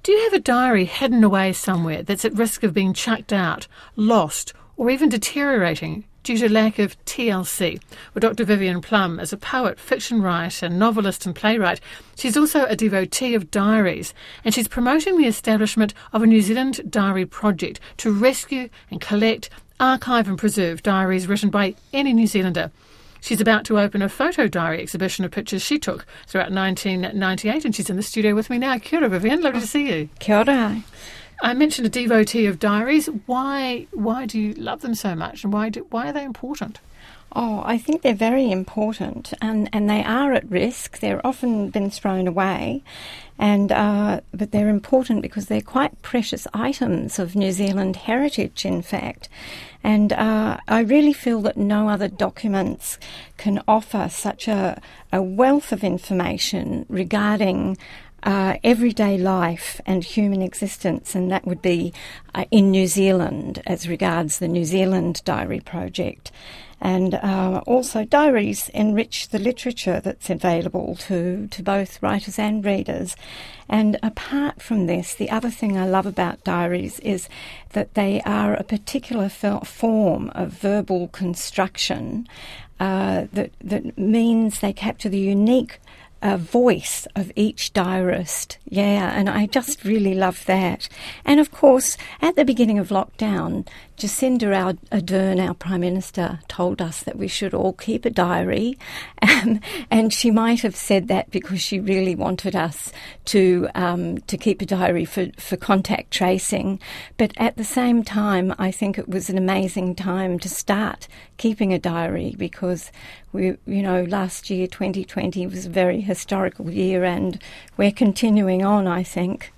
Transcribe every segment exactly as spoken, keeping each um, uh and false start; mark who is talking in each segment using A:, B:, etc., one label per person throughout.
A: Do you have a diary hidden away somewhere that's at risk of being chucked out, lost, or even deteriorating due to lack of T L C? Well, Doctor Vivienne Plum is a poet, fiction writer, novelist and playwright. She's also a devotee of diaries, and she's promoting the establishment of a New Zealand diary project to rescue and collect, archive and preserve diaries written by any New Zealander. She's about to open a photo diary exhibition of pictures she took throughout nineteen ninety-eight, and she's in the studio with me now. Kia ora, Vivienne. Lovely to see you.
B: Kia ora.
A: I mentioned a devotee of diaries. Why why do you love them so much, and why do, why are they important?
B: Oh, I think they're very important, and, and they are at risk. They're often been thrown away, and uh, but they're important because they're quite precious items of New Zealand heritage, in fact. And uh, I really feel that no other documents can offer such a, a wealth of information regarding Uh, everyday life and human existence, and that would be uh, in New Zealand as regards the New Zealand Diary Project. And uh, also diaries enrich the literature that's available to, to both writers and readers. And apart from this, the other thing I love about diaries is that they are a particular f- form of verbal construction uh, that, that means they capture the unique a voice of each diarist. Yeah, and I just really love that. And of course, at the beginning of lockdown, Jacinda Ardern, our Prime Minister, told us that we should all keep a diary. Um, and she might have said that because she really wanted us to um, to keep a diary for, for contact tracing. But at the same time, I think it was an amazing time to start keeping a diary because, we, you know, last year, twenty twenty, was a very historical year, and we're continuing on, I think.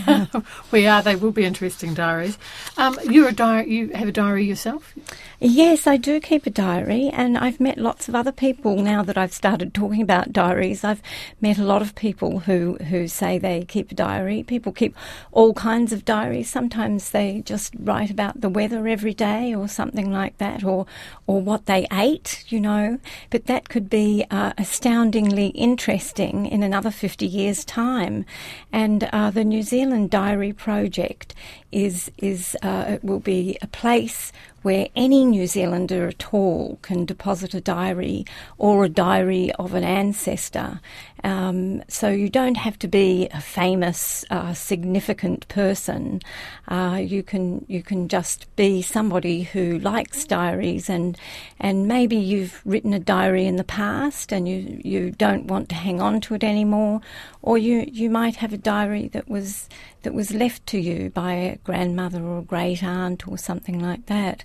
A: We are. They will be interesting diaries. Um, you're a diary. You have a diary yourself?
B: Yes, I do keep a diary, and I've met lots of other people now that I've started talking about diaries. I've met a lot of people who, who say they keep a diary. People keep all kinds of diaries. Sometimes they just write about the weather every day or something like that, or or what they ate, you know. But that could be uh, astoundingly interesting in another fifty years' time. And uh, the New Zealand Diary Project is is uh, it will be a place where any New Zealander at all can deposit a diary or a diary of an ancestor. Um, so you don't have to be a famous, uh, significant person. Uh, you can you can just be somebody who likes diaries, and and maybe you've written a diary in the past and you, you don't want to hang on to it anymore, or you, you might have a diary that was that was left to you by a grandmother or a great aunt or something like that.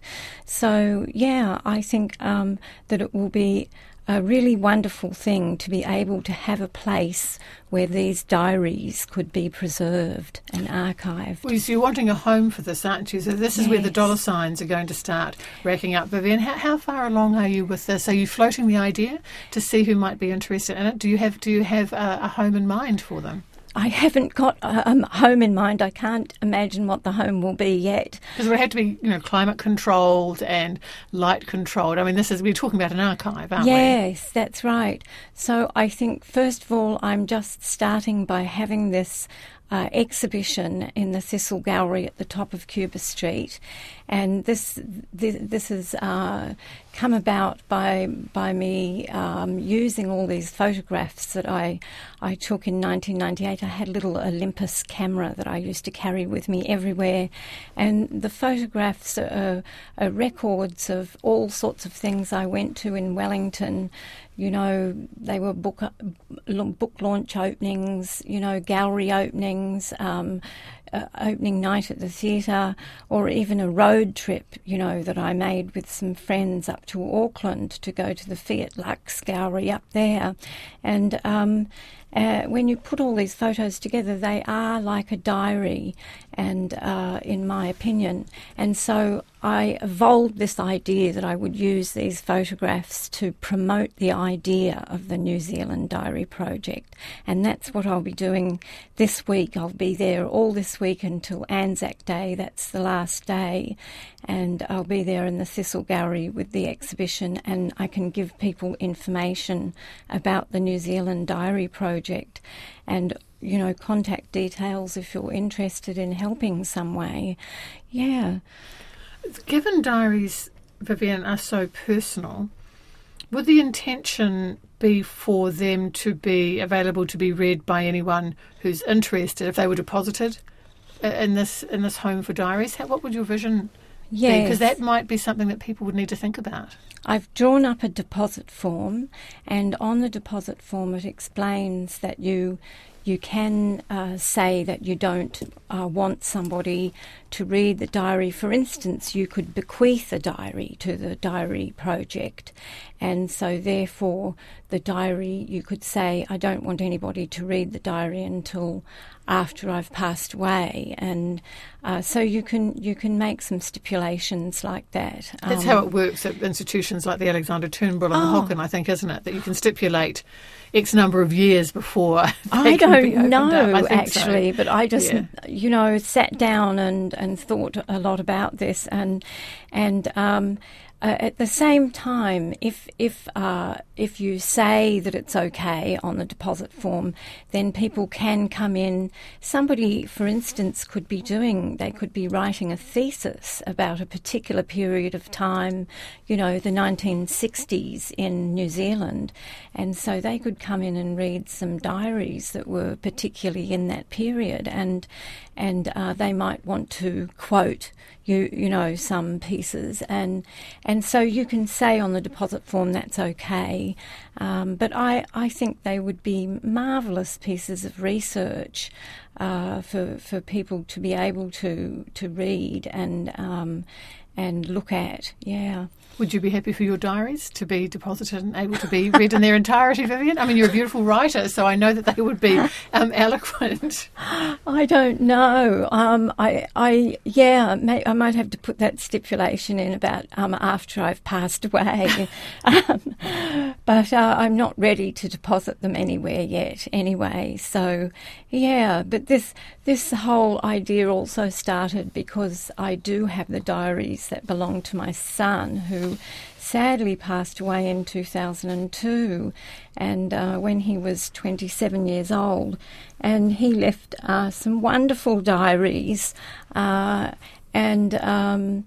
B: So yeah, I think um, that it will be a really wonderful thing to be able to have a place where these diaries could be preserved and archived.
A: Well, so you're wanting a home for this, aren't you? So this is
B: Yes.
A: where the dollar signs are going to start racking up. Vivienne, how, how far along are you with this? Are you floating the idea to see who might be interested in it? Do you have do you have a, a home in mind for them?
B: I haven't got a um, home in mind. I can't imagine what the home will be yet.
A: Because it would have to be, you know, climate controlled and light controlled. I mean, this is we're talking about an archive, aren't
B: yes,
A: we?
B: Yes, that's right. So I think, first of all, I'm just starting by having this uh, exhibition in the Thistle Gallery at the top of Cuba Street, and this this, this has uh, come about by by me um, using all these photographs that I I took in nineteen ninety-eight. I had a little Olympus camera that I used to carry with me everywhere, and the photographs are, are records of all sorts of things I went to in Wellington. You know, they were book book launch openings, you know, gallery openings, um, uh, opening night at the theatre, or even a road trip, you know, that I made with some friends up to Auckland to go to the Fiat Lux Gallery up there. And um, uh, when you put all these photos together, they are like a diary, and uh, in my opinion. And so I evolved this idea that I would use these photographs to promote the idea of the New Zealand Diary Project. And that's what I'll be doing this week. I'll be there all this week until Anzac Day. That's the last day. And I'll be there in the Thistle Gallery with the exhibition, and I can give people information about the New Zealand Diary Project. And you know, contact details if you're interested in helping some way. Yeah.
A: Given diaries, Vivienne, are so personal, would the intention be for them to be available to be read by anyone who's interested if they were deposited in this in this home for diaries? How, what would your vision
B: yes.
A: be? Because that might be something that people would need to think about.
B: I've drawn up a deposit form, and on the deposit form it explains that you you can uh, say that you don't uh, want somebody to read the diary. For instance, you could bequeath a diary to the diary project, and so therefore the diary, you could say, I don't want anybody to read the diary until after I've passed away, and uh, so you can you can make some stipulations like that.
A: That's um, how it works at institutions like the Alexander Turnbull and
B: oh,
A: the Hocken, I think, isn't it? That you can stipulate X number of years before.
B: I don't know
A: I
B: actually,
A: so.
B: but I just
A: yeah.
B: you know sat down and, and thought a lot about this, and and um, uh, at the same time, if if uh, if you say that it's okay on the deposit form, then people can come in. Somebody, for instance, could be doing, they could be writing a thesis about a particular period of time, you know, the nineteen sixties in New Zealand, and so they could come in and read some diaries that were particularly in that period, and and uh, they might want to quote you you know some pieces, and and so you can say on the deposit form that's okay, um, but I, I think they would be marvellous pieces of research uh, for for people to be able to to read and um, and look at. Yeah.
A: Would you be happy for your diaries to be deposited and able to be read in their entirety, Vivienne? I mean, you're a beautiful writer, so I know that they would be um, eloquent.
B: I don't know. Um, I, I, yeah, may, I might have to put that stipulation in about um, after I've passed away. um, but uh, I'm not ready to deposit them anywhere yet, anyway. So, yeah. But this this whole idea also started because I do have the diaries that belong to my son, who sadly passed away in two thousand two, and uh, when he was twenty-seven years old, and he left uh, some wonderful diaries, uh, and um,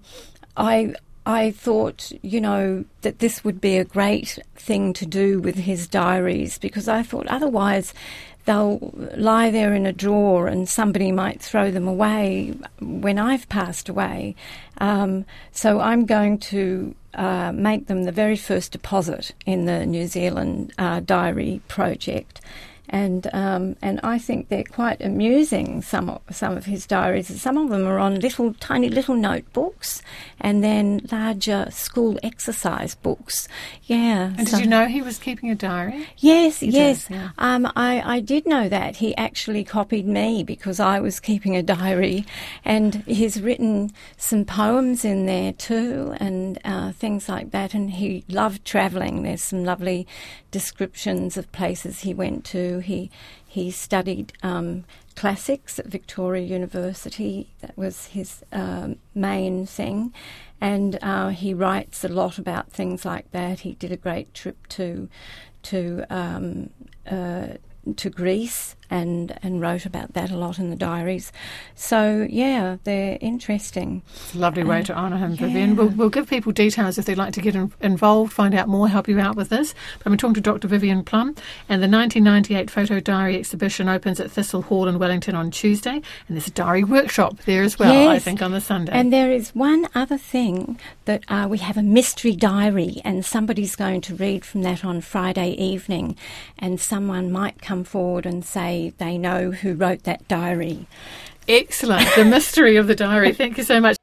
B: I I thought, you know, that this would be a great thing to do with his diaries, because I thought otherwise they'll lie there in a drawer and somebody might throw them away when I've passed away. Um, so I'm going to uh, make them the very first deposit in the New Zealand uh, Diary Project. And um, and I think they're quite amusing, some of, some of his diaries. Some of them are on little, tiny little notebooks, and then larger school exercise books. Yeah.
A: And
B: so,
A: did you know he was keeping a diary?
B: Yes,
A: You
B: yes.
A: did, yeah.
B: Um, I, I did know that. He actually copied me because I was keeping a diary, and he's written some poems in there too, and uh, things like that. And he loved travelling. There's some lovely descriptions of places he went to. He he studied um, classics at Victoria University. That was his um, main thing, and uh, he writes a lot about things like that. He did a great trip to to um, uh, to Greece and and wrote about that a lot in the diaries. So yeah, they're interesting.
A: It's a lovely way uh, to honour him,
B: yeah.
A: Vivienne. We'll, we'll give people details if they'd like to get in, involved, find out more, help you out with this. But I'm talking to Doctor Vivienne Plum, and the nineteen ninety-eight Photo Diary exhibition opens at Thistle Hall in Wellington on Tuesday, and there's a diary workshop there as well,
B: yes.
A: I think, on the Sunday.
B: And there is one other thing, that uh, we have a mystery diary, and somebody's going to read from that on Friday evening, and someone might come forward and say they know who wrote that diary.
A: Excellent. The mystery of the diary. Thank you so much.